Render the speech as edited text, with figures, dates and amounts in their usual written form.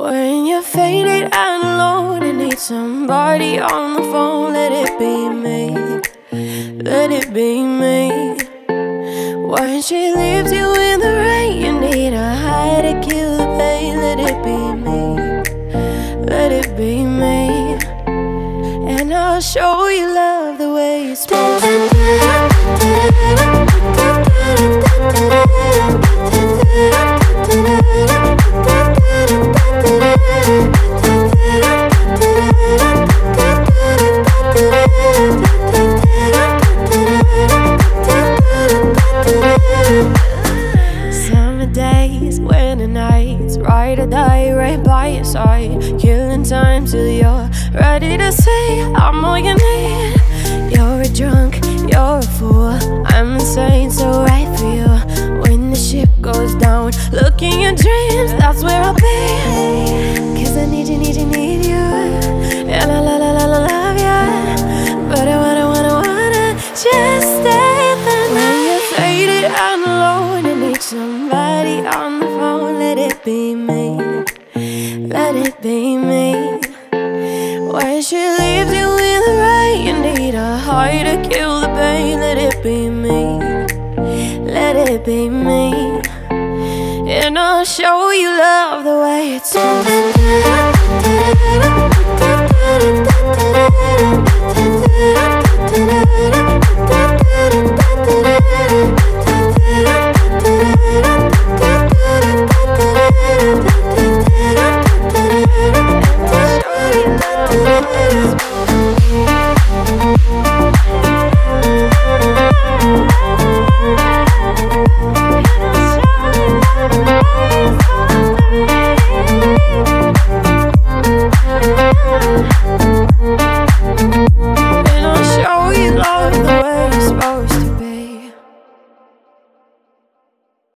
When you're faded and alone and need somebody on the phone, let it be me, let it be me. When she leaves you in the rain, you need a high to kill the pain, let it be me, let it be me. And I'll show you love the way you're supposed to. Summer days, winter nights, ride or die right by your side, killing time till you're ready to say I'm all you need. You're a drunk, you're a fool, I'm insane, so right for you. When the ship goes down, look in your dreams, that's where I'll be. Cause I need you, need you, need you, and I love you. But I wanna just stay the night. When you're faded and alone and need somebody on the phone, let it be me, let it be me. When she leaves you in the rain, you need a high to kill the pain, let it be me, let it be me. And I'll show you love the way it's supposed to.